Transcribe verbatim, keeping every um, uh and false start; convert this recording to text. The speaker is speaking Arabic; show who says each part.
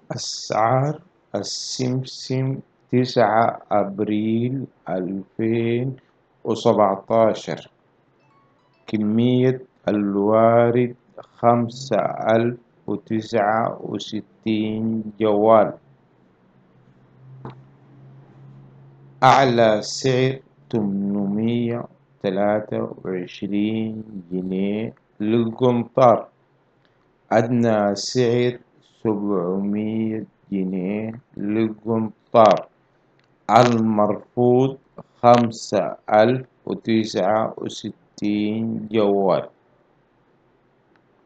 Speaker 1: أسعار السمسم تسعة أبريل ألفين وسبعتاشر. كمية الوارد خمسة ألف وتسعة وستين جوال. أعلى سعر تمنمية تلاتة وعشرين جنيه للقنطار. أدنى سعر سبعمية جنيه للقنطار. المرفوض خمسة ألف وتسعة وستين جوال.